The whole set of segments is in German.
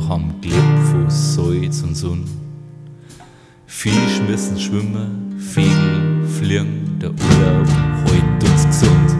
haben gelebt von Salz und Sonne. Fisch müssen schwimmen, Vögel fliegen, der Urlaub hält uns gesund.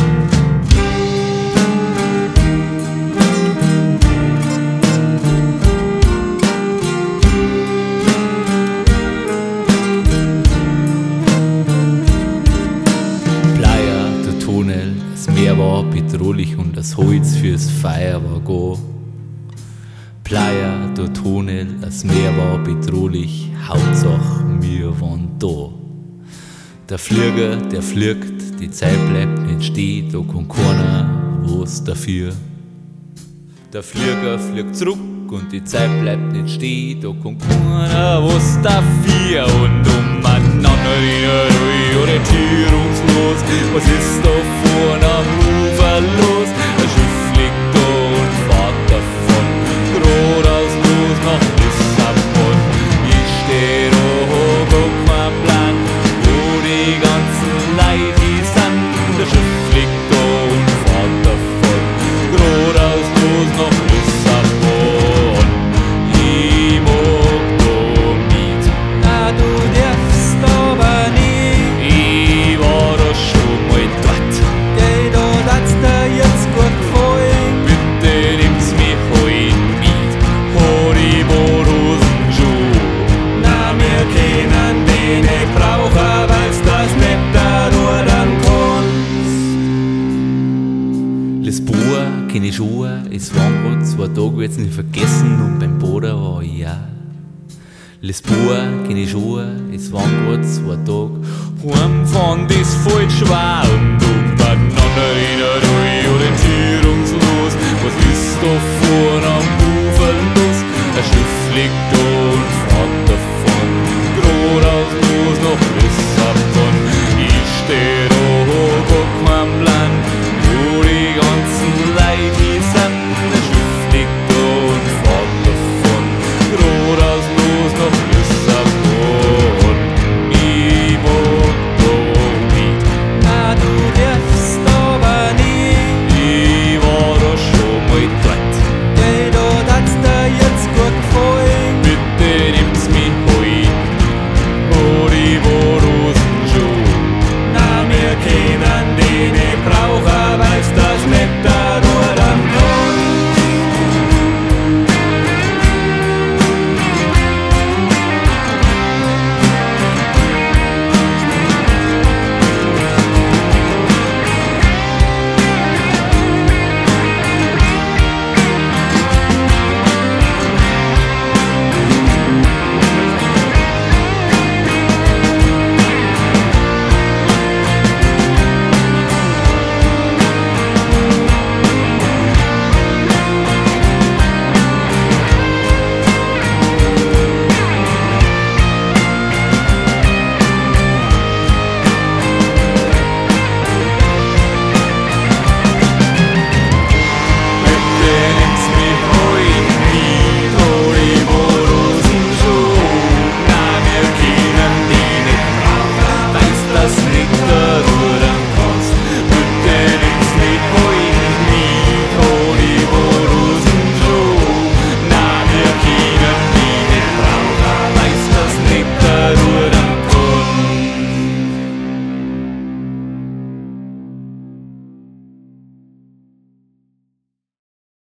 Das Meer war bedrohlich und das Holz fürs Feuer war gar. Playa do Tonel, das Meer war bedrohlich, Hauptsache wir waren da. Der Flieger, der fliegt, die Zeit bleibt nicht stehen, da kann keiner was dafür. Der Flieger fliegt zurück und die Zeit bleibt nicht stehen, da kann keiner was dafür. Und umeinander orientierungslos, was ist da vorne am Ufer los? Ein Schiff liegt da und fährt davon, geradeaus los nach Lissabon. Ich steh da, guck mein Plan, wo die ganzen Leute sind. Das Schiff liegt da und fährt davon, geradeaus los nach Lissabon. Ich mag da mit, Na, du darfst aber nicht. ich war da schon mal dort. Geh, da hat's dir jetzt gut gefallen. Bitte nimm's mich heut mit, Haribo-Rosenschuh. Na, wir kennen den nicht brauchen, weil's das nicht nur dann kannst. Lisboa kenn ich schon, es waren grad 2 Tage, wird's nicht vergessen, und beim Boden war ich auch. Lisboa kenn ich schon, es waren grad 2 Tage, heimfahren das voll schwer und umeinander orientierungslos, was ist da vorne am